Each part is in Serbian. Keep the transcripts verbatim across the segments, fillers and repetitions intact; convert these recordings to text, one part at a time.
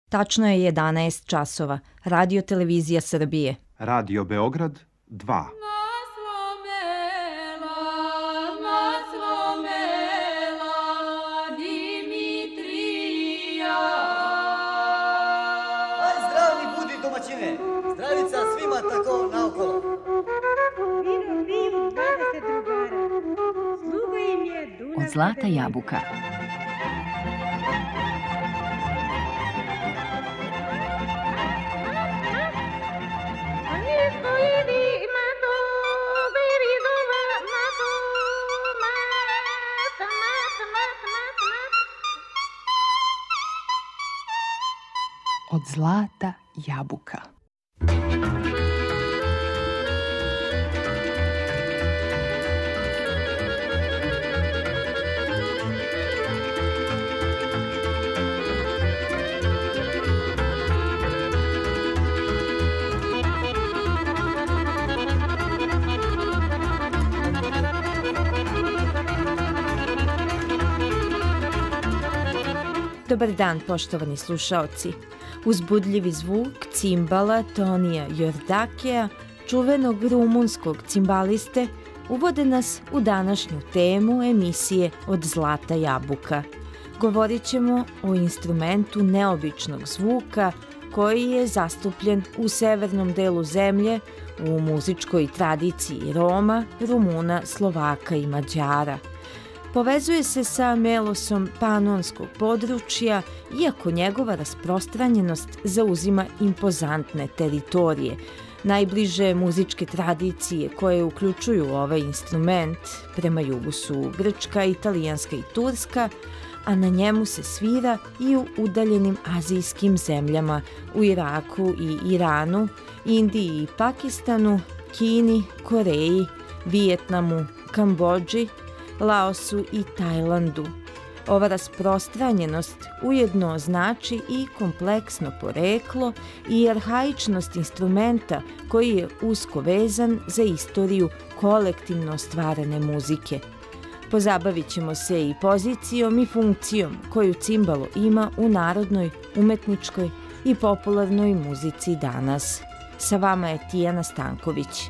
Tačno je jedanaest časova. Radio Televizija Srbije. Radio Beograd dva. Zdravica svima tako naokolo. Vino piju dvadeset drugara. Sluga im je Dunav. Od zlata jabuka. Od zlata jabuka. Dobar dan, poštovani slušaoci. Uzbudljivi zvuk cimbala Tonija Jordakeja, čuvenog rumunskog cimbaliste, uvode nas u današnju temu emisije Od zlata jabuka. Govorit ćemo o instrumentu neobičnog zvuka koji je zastupljen u severnom delu zemlje u muzičkoj tradiciji Roma, Rumuna, Slovaka i Mađara. Povezuje se sa melosom panonskog područja, iako njegova rasprostranjenost zauzima impozantne teritorije. Najbliže muzičke tradicije koje uključuju ovaj instrument prema jugu su Grčka, Italijanska i Turska, a na njemu se svira i u udaljenim azijskim zemljama, u Iraku i Iranu, Indiji i Pakistanu, Kini, Koreji, Vijetnamu, Kambodži, Laosu i Tajlandu. Ova rasprostranjenost ujedno znači i kompleksno poreklo i arhaičnost instrumenta koji je usko vezan za istoriju kolektivno stvarane muzike. Pozabavit ćemo se i pozicijom i funkcijom koju cimbalo ima u narodnoj, umetničkoj i popularnoj muzici danas. Sa vama je Tijana Stanković.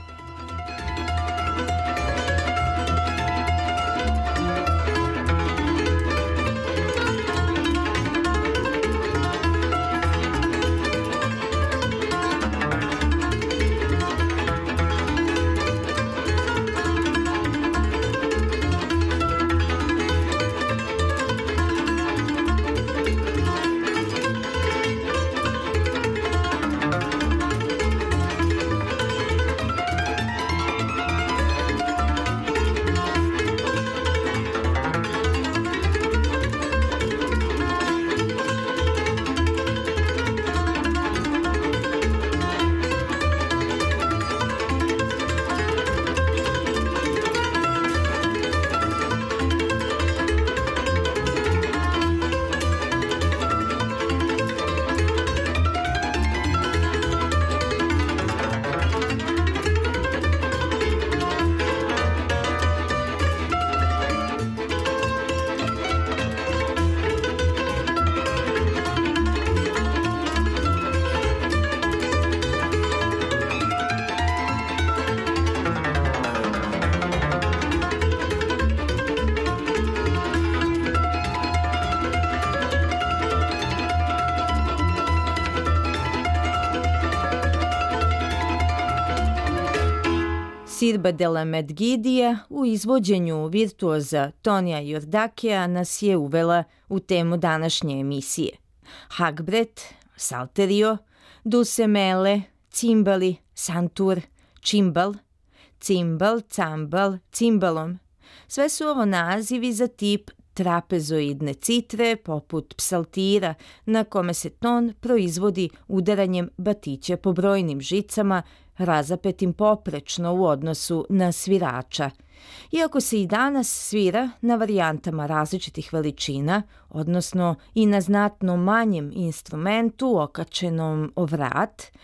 Sirba della Medgidija u izvođenju virtuoza Tonija Jordakeja nas je uvela u temu današnje emisije. Hagbret, Salterio, Dusemele, cimbali, santur, čimbal, cimbal, cambal, cimbalom. Sve su ovo nazivi za tip trapezoidne citre poput psaltira na kome se ton proizvodi udaranjem batića po brojnim žicama razapetim poprečno u odnosu na svirača. Iako se i danas svira na varijantama različitih veličina, odnosno i na znatno manjem instrumentu okačenom o vrat,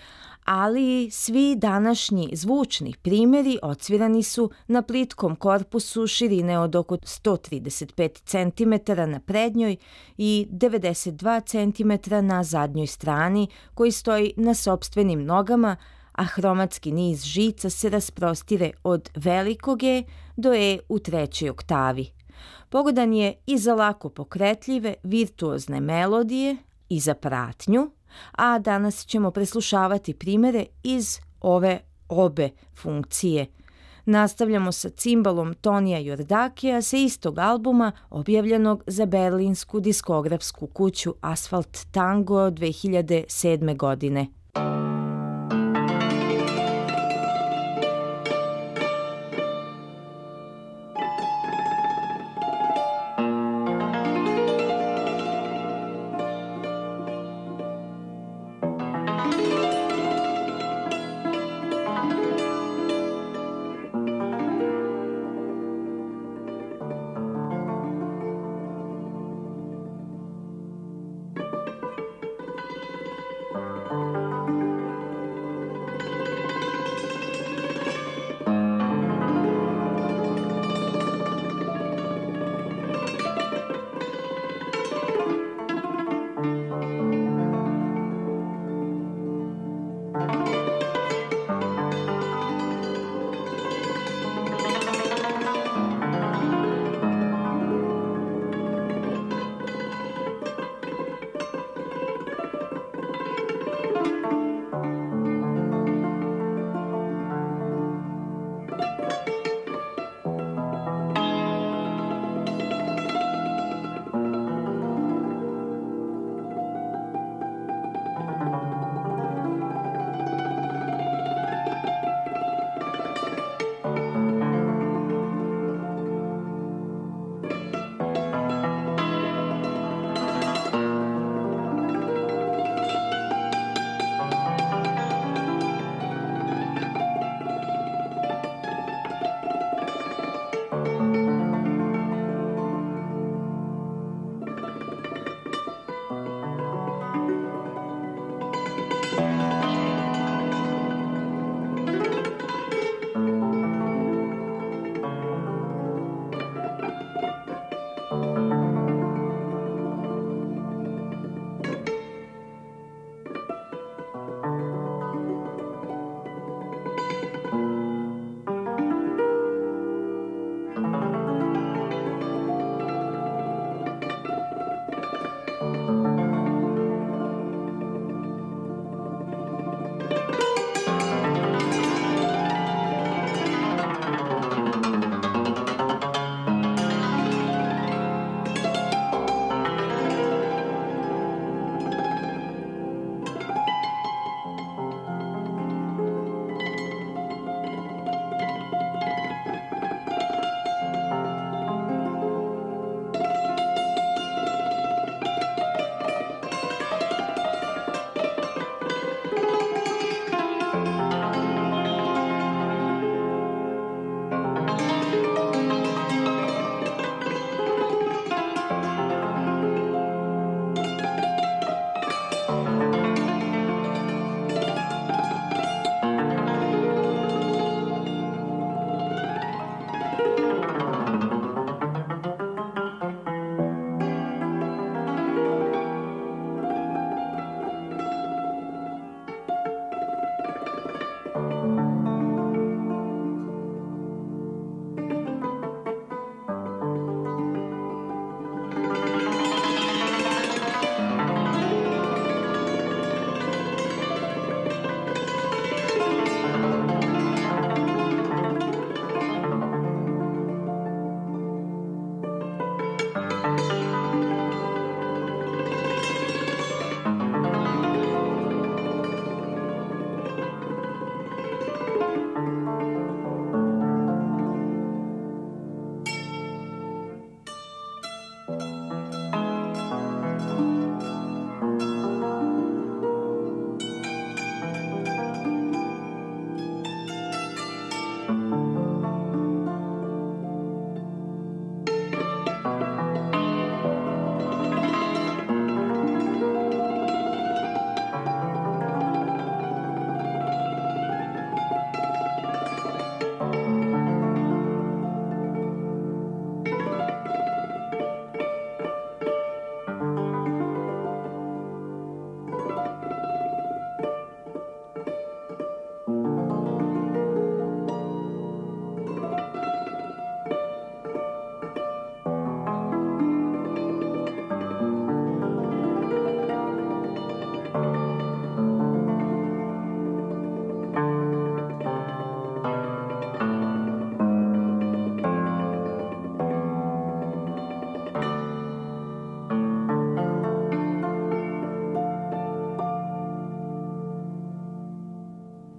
ali svi današnji zvučni primjeri odsvirani su na plitkom korpusu širine od oko sto trideset pet centimetara na prednjoj i devedeset dva centimetra na zadnjoj strani, koji stoji na sopstvenim nogama, a hromatski niz žica se rasprostire od velikog E do E u trećoj oktavi. Pogodan je i za lako pokretljive, virtuozne melodije i za pratnju, a danas ćemo preslušavati primjere iz ove obe funkcije. Nastavljamo sa cimbalom Tonija Jordakeja sa istog albuma objavljenog za berlinsku diskografsku kuću Asphalt Tango dve hiljade sedme godine.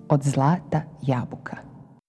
od zlata jabuka.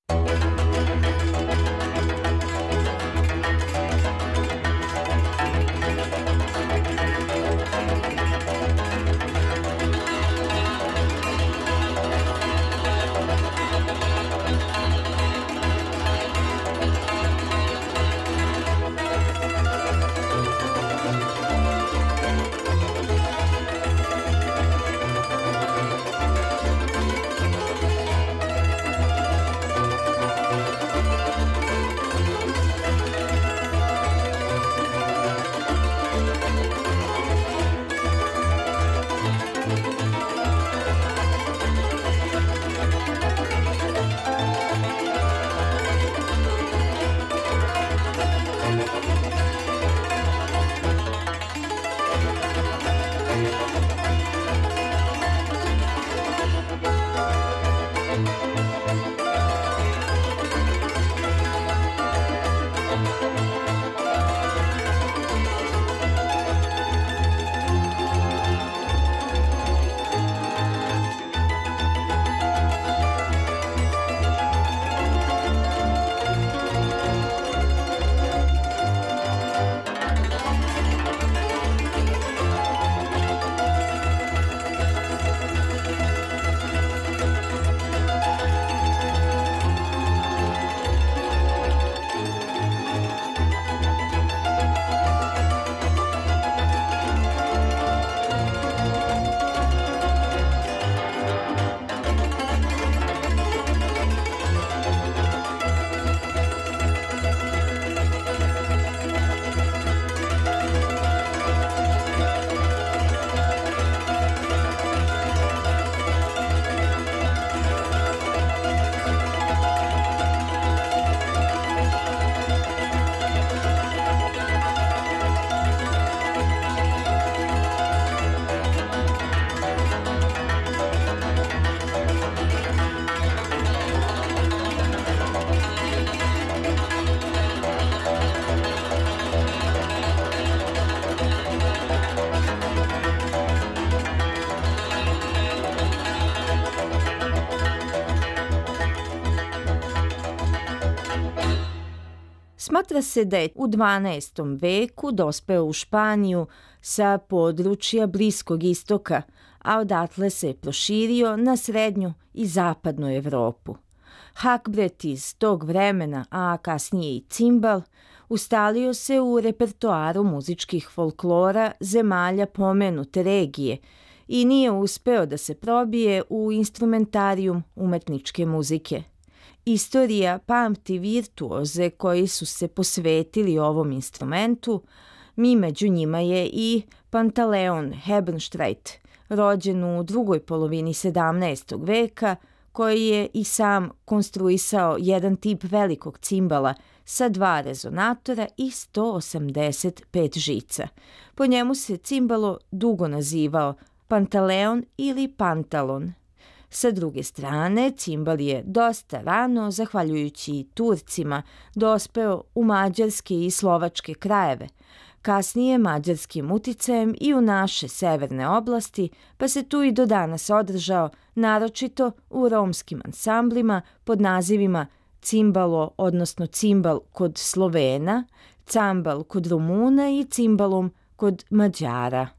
Smatra se da je u dvanaestom veku dospeo u Španiju sa područja Bliskog istoka, a odatle se proširio na srednju i zapadnu Evropu. Hakbret iz tog vremena, a kasnije i cimbal, ustalio se u repertoaru muzičkih folklora zemalja pomenute regije i nije uspeo da se probije u instrumentarijum umetničke muzike. Istorija pamti virtuoze koji su se posvetili ovom instrumentu, mi među njima je i Pantaleon Hebenstreit, rođen u drugoj polovini sedamnaestog veka, koji je i sam konstruisao jedan tip velikog cimbala sa dva rezonatora i sto osamdeset pet žica. Po njemu se cimbalo dugo nazivao Pantaleon ili Pantalon. Sa druge strane, cimbal je dosta rano, zahvaljujući Turcima, dospeo u mađarske i slovačke krajeve, kasnije mađarskim uticajem i u naše severne oblasti, pa se tu i do danas održao, naročito u romskim ansamblima pod nazivima cimbalo, odnosno cimbal kod Slovena, cambal kod Rumuna i cimbalum kod Mađara.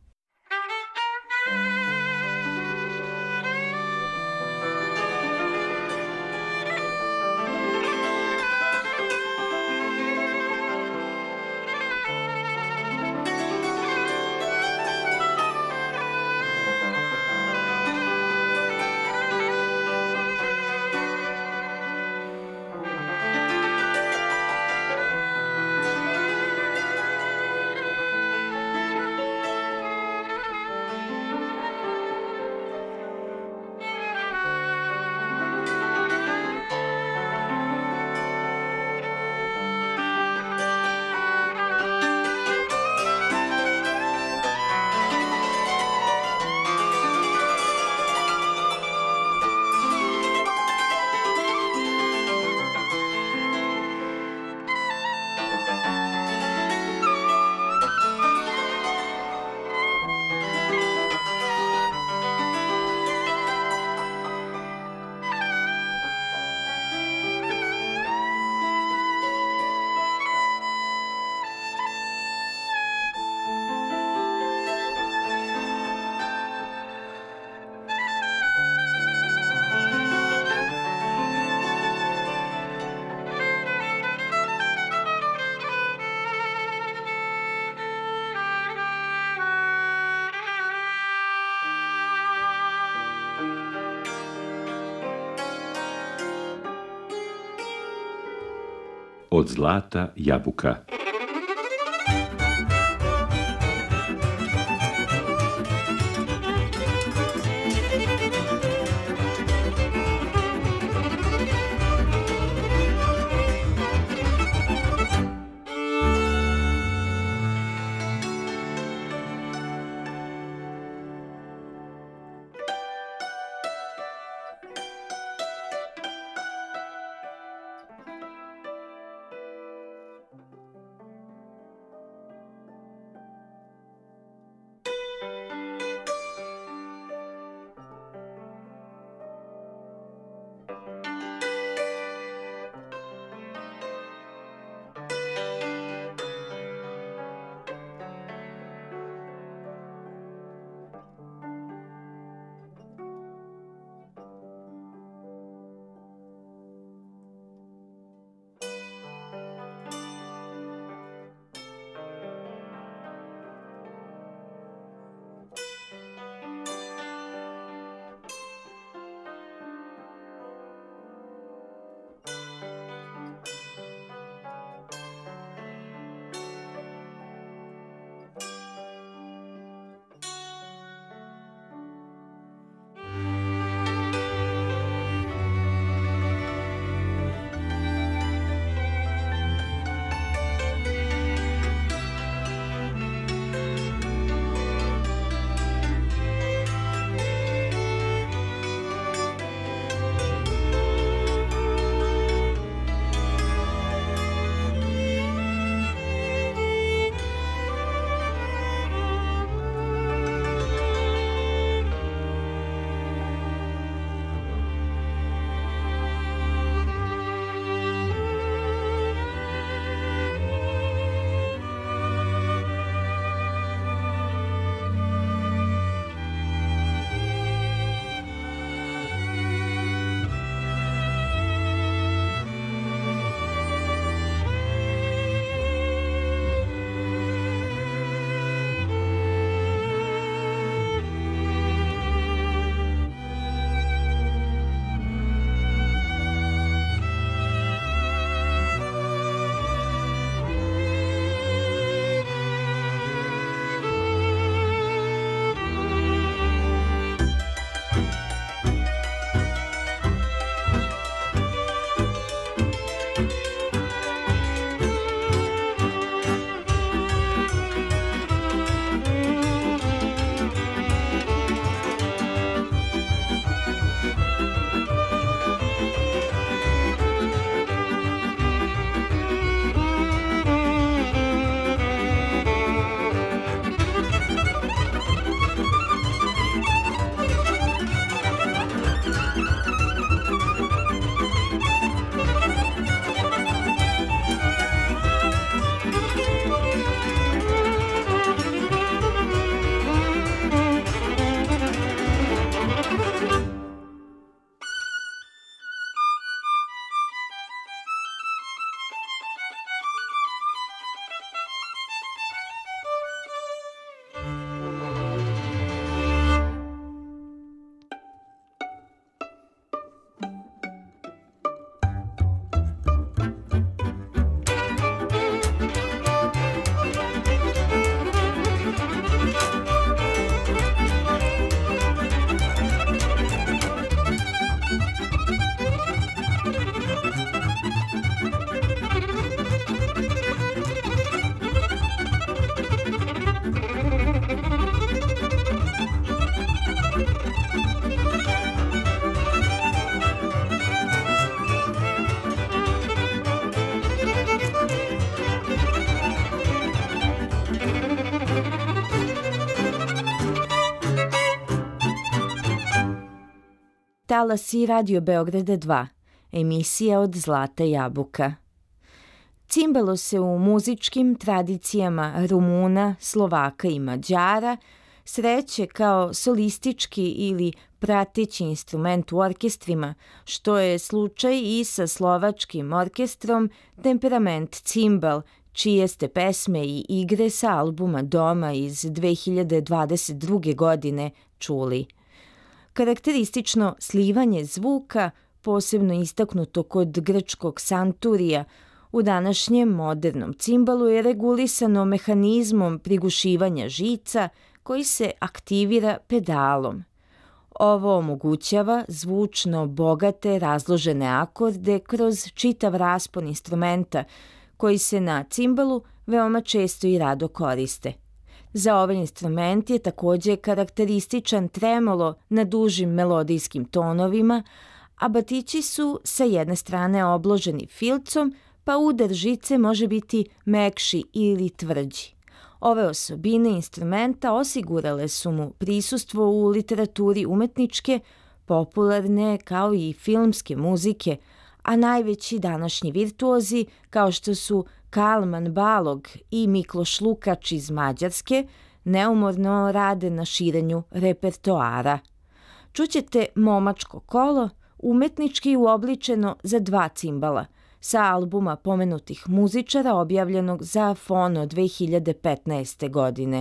od zlata jabuka. Talasi Radio Beograda dva, emisija od Zlata jabuka. Cimbalo se u muzičkim tradicijama Rumuna, Slovaka i Mađara sreće kao solistički ili prateći instrument u orkestrima, što je slučaj i sa slovačkim orkestrom Temperament cimbal, čije ste pesme i igre sa albuma Doma iz dve hiljade dvadeset druge. godine čuli. Karakteristično slivanje zvuka, posebno istaknuto kod grčkog santurija, U današnjem modernom cimbalu je regulisano mehanizmom prigušivanja žica koji se aktivira pedalom. Ovo omogućava zvučno bogate razložene akorde kroz čitav raspon instrumenta koji se na cimbalu veoma često i rado koriste. Za ovaj instrument je takođe karakterističan tremolo na dužim melodijskim tonovima, a batići su sa jedne strane obloženi filcom, pa udar žice može biti mekši ili tvrđi. Ove osobine instrumenta osigurale su mu prisustvo u literaturi umetničke, popularne kao i filmske muzike, a najveći današnji virtuozi, kao što su Kalman Balog i Mikloš Lukač iz Mađarske, neumorno rade na širenju repertoara. Čućete Momačko kolo, umetnički uobličeno za dva cimbala, sa albuma pomenutih muzičara objavljenog za Fono dve hiljade petnaeste. godine.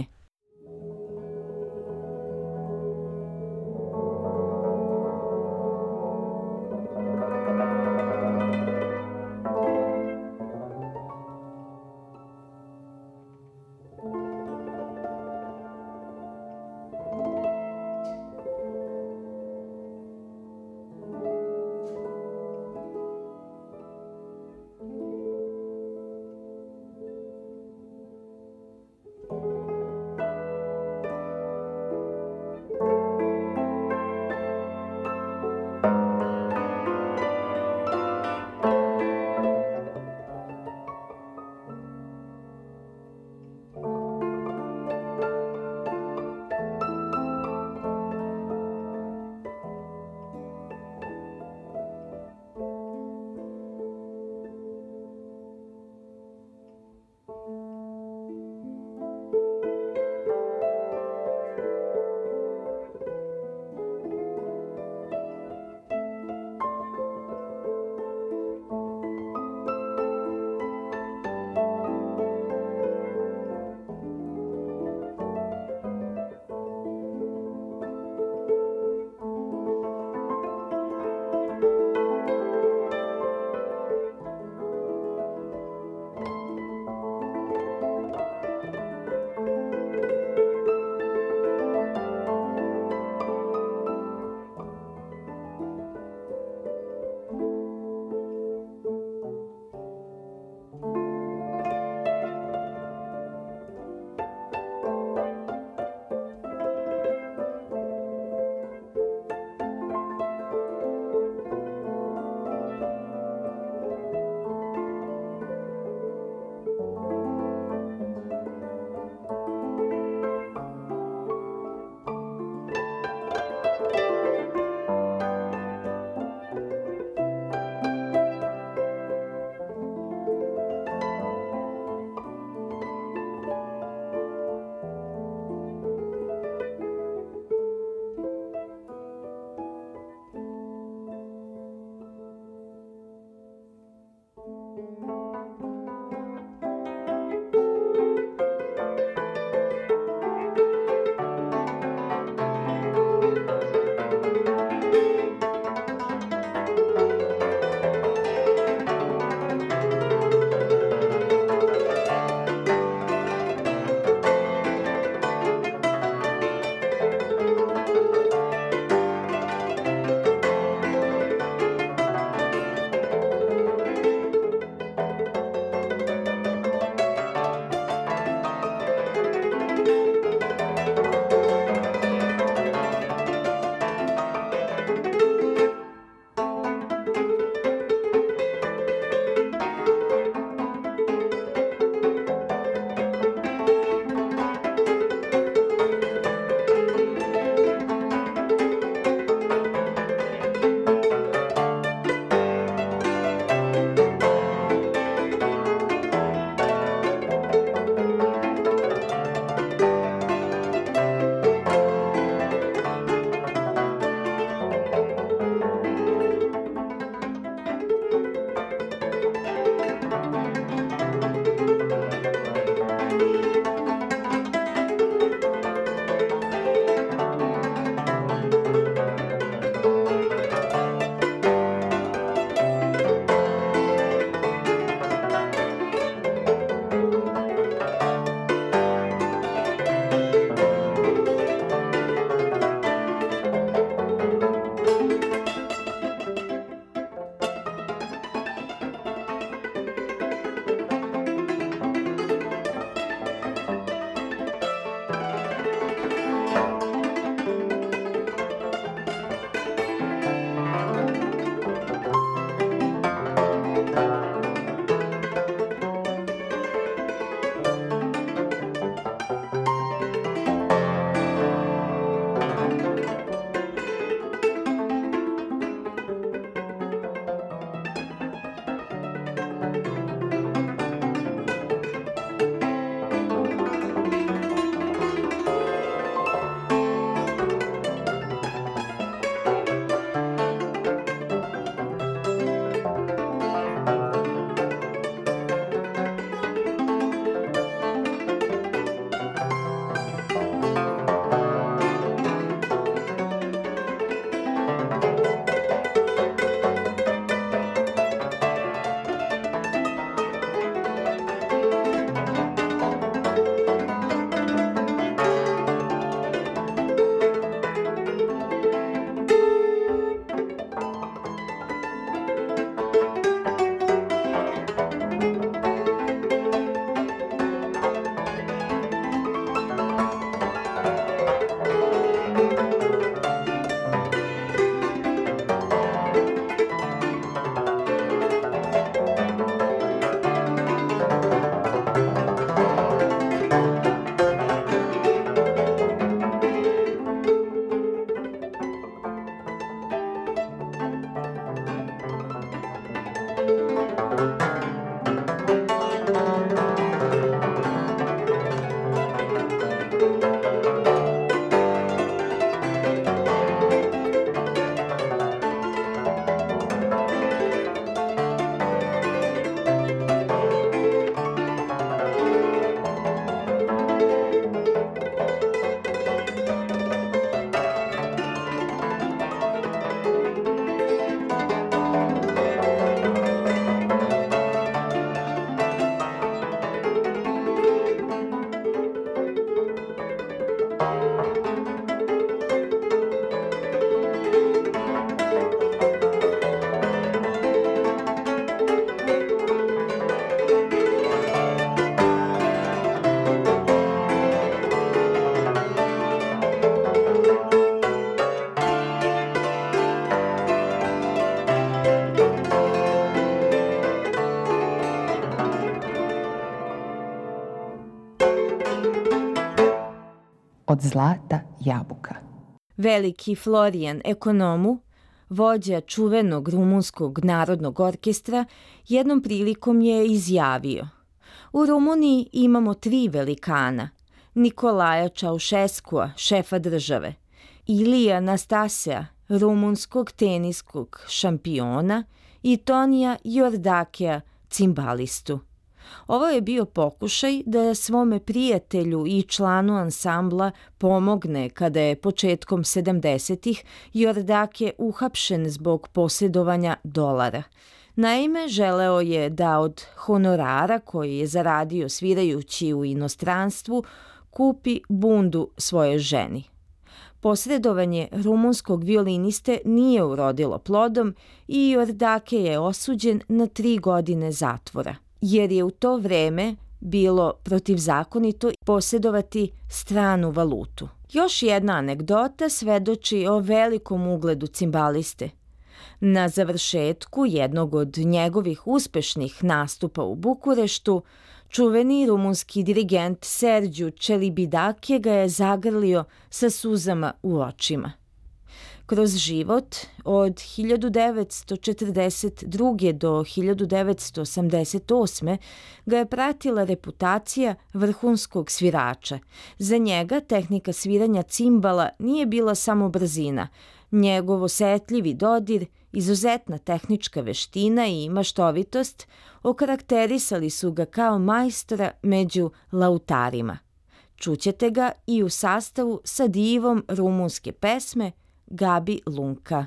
od zlata jabuka. Veliki Florijan Ekonomu, vođa čuvenog rumunskog narodnog orkestra, jednom prilikom je izjavio: u Rumuniji imamo tri velikana, Nikolaja Čaušeskua, šefa države, Ilija Nastasea, rumunskog teniskog šampiona i Tonija Jordakeja, cimbalistu. Ovo je bio pokušaj da svome prijatelju i članu ansambla pomogne kada je početkom sedamdesetih Jordake uhapšen zbog posjedovanja dolara. Naime, želeo je da od honorara koji je zaradio svirajući u inostranstvu kupi bundu svojoj ženi. Posredovanje rumunskog violiniste nije urodilo plodom i Jordake je osuđen na tri godine zatvora, jer je u to vreme bilo protivzakonito posjedovati stranu valutu. Još jedna anegdota svedoči o velikom ugledu cimbaliste. Na završetku jednog od njegovih uspešnih nastupa u Bukureštu, čuveni rumunski dirigent Serđu Čelibidake ga je zagrlio sa suzama u očima. Kroz život od hiljadu devetsto četrdeset druge do hiljadu devetsto osamdeset osme ga je pratila reputacija vrhunskog svirača. Za njega tehnika sviranja cimbala nije bila samo brzina. Njegov osetljivi dodir, izuzetna tehnička veština i maštovitost okarakterisali su ga kao majstora među lautarima. Čućete ga i u sastavu sa divom rumunske pesme Gabi Lunka.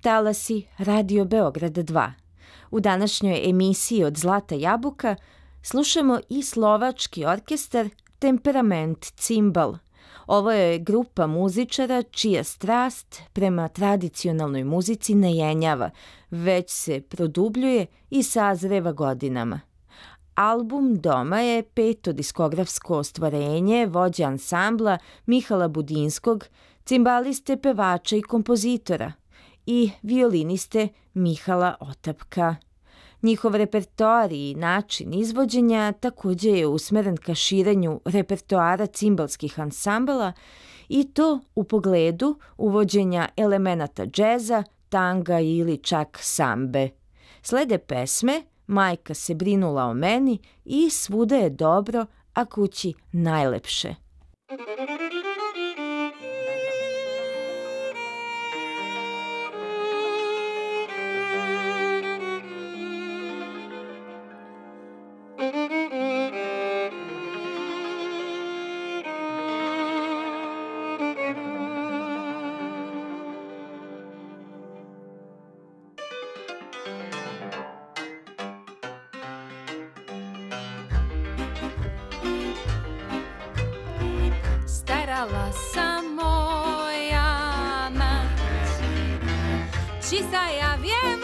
talasi Radio Beograd dva. U današnjoj emisiji Od Zlata jabuka slušamo i slovački orkestar Temperament cimbal. Ovo je grupa muzičara čija strast prema tradicionalnoj muzici ne jenjava, već se produbljuje i sazreva godinama. Album Doma je peto diskografsko ostvarenje vođe ansambla Mihala Budinskog, cimbaliste, pevača i kompozitora i violiniste Mihala Otapka. Njihov repertoar i način izvođenja također je usmeren ka širenju repertoara cimbalskih ansambala i to u pogledu uvođenja elemenata džeza, tanga ili čak sambe. Slede pesme Majka se brinula o meni i Svuda je dobro, a kući najlepše. Starala sam moja mać, či sa ja viem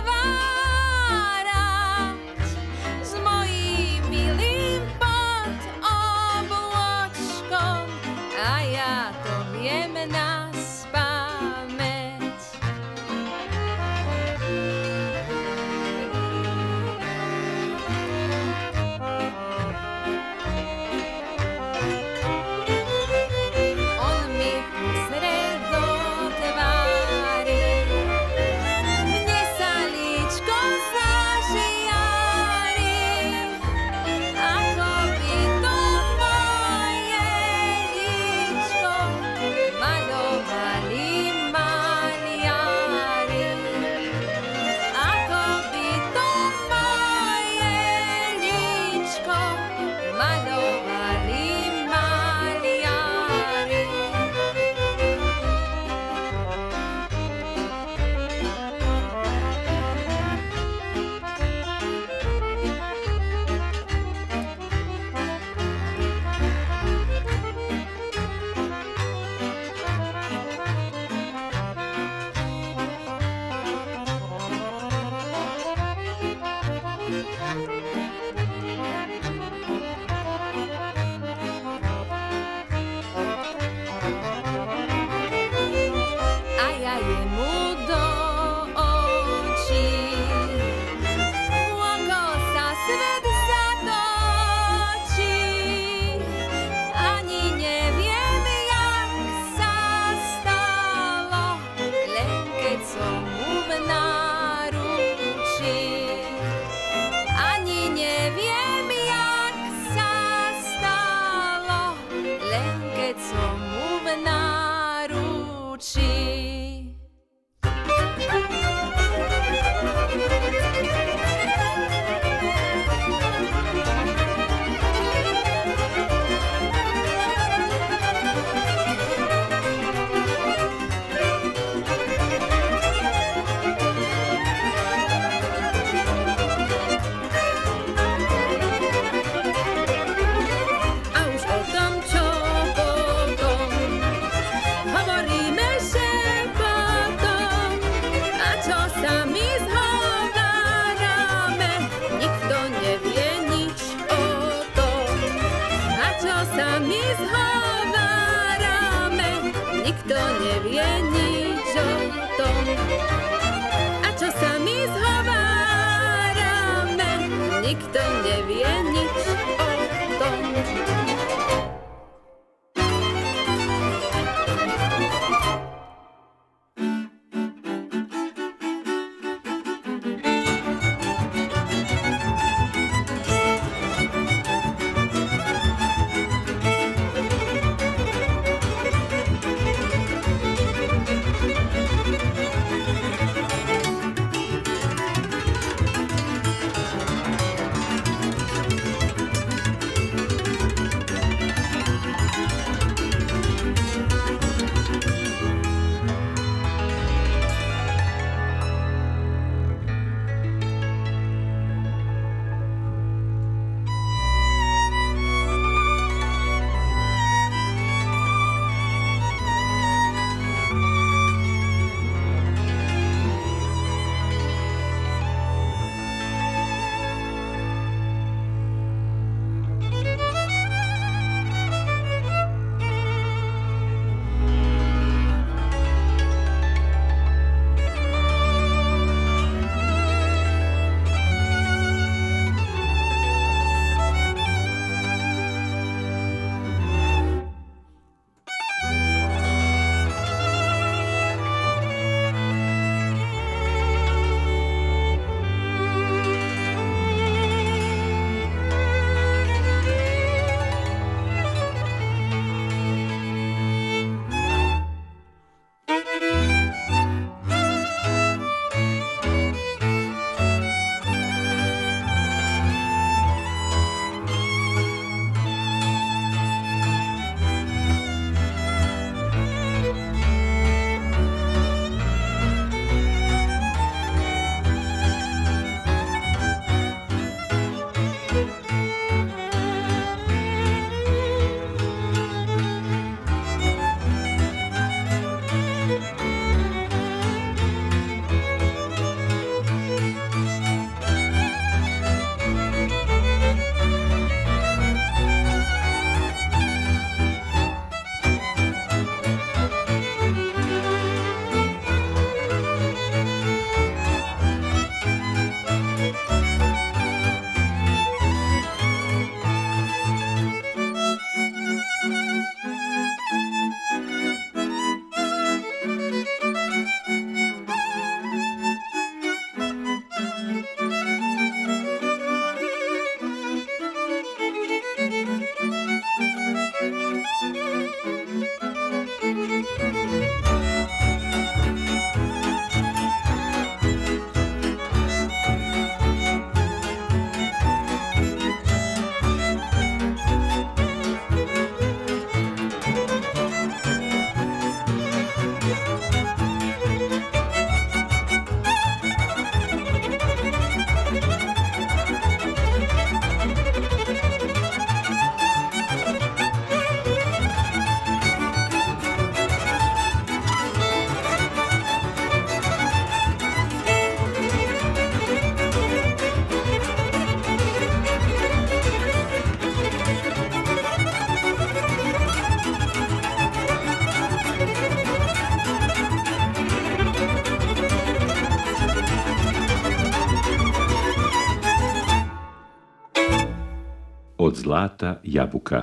zhovárať s mojím milým pod obločkom, a ja to viem na spamäť. od zlata jabuka.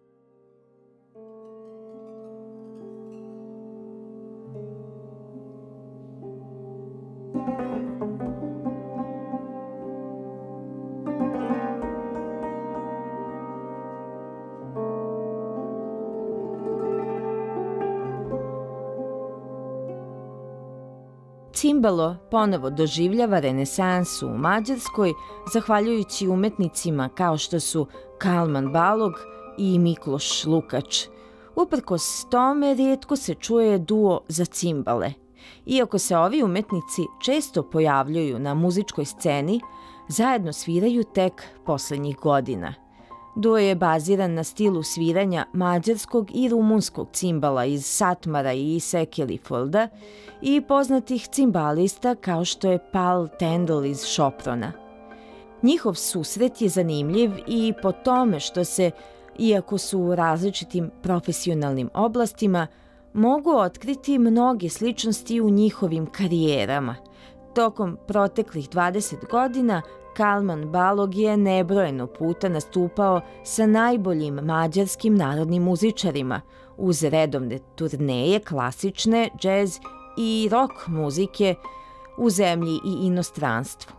Cimbalo ponovo doživljava renesansu u Mađarskoj zahvaljujući umetnicima kao što su Kalman Balog i Mikloš Lukač. Uprkos tome, rijetko se čuje duo za cimbale. Iako se ovi umetnici često pojavljuju na muzičkoj sceni, zajedno sviraju tek poslednjih godina. Duo je baziran na stilu sviranja mađarskog i rumunskog cimbala iz Satmara i Sekelifolda i poznatih cimbalista kao što je Paul Tendel iz Šoprona. Njihov susret je zanimljiv i po tome što se, iako su u različitim profesionalnim oblastima, mogu otkriti mnoge sličnosti u njihovim karijerama. Tokom proteklih dvadeset godina Kalman Balog je nebrojeno puta nastupao sa najboljim mađarskim narodnim muzičarima uz redovne turneje klasične, džez i rock muzike u zemlji i inostranstvu.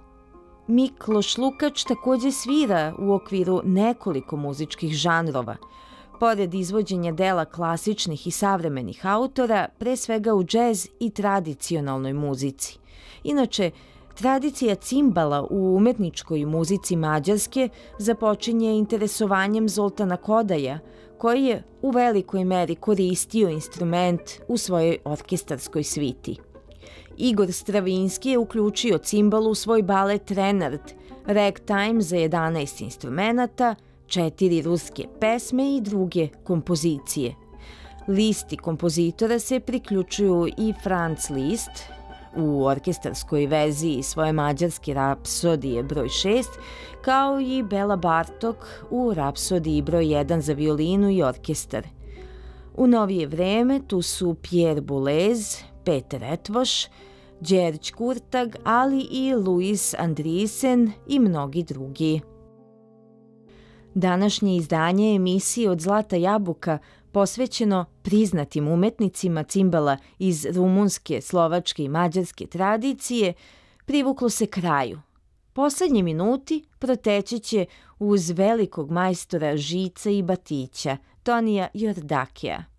Mikloš Lukač također svira u okviru nekoliko muzičkih žanrova. Pored izvođenja dela klasičnih i savremenih autora, pre svega u džez i tradicionalnoj muzici. Inače, tradicija cimbala u umetničkoj muzici Mađarske započinje interesovanjem Zoltana Kodaja, koji je u velikoj meri koristio instrument u svojoj orkestarskoj sviti. Igor Stravinski je uključio cimbalu u svoj balet Renard, ragtime za jedanaest instrumenata, četiri ruske pesme i druge kompozicije. Listi kompozitora se priključuju i Franz Liszt u orkestarskoj verziji svoje mađarske rapsodije broj šest, kao i Bela Bartok u rapsodiji broj jedan za violinu i orkestar. U novije vreme tu su Pierre Boulez, Peter Etvoš, Đerđ Kurtag, ali i Luis Andriessen i mnogi drugi. Današnje izdanje emisije Od zlata jabuka posvećeno priznatim umetnicima cimbala iz rumunske, slovačke i mađarske tradicije privuklo se kraju. Poslednji minuti proteći će uz velikog majstora žica i batića, Tonija Jordakija.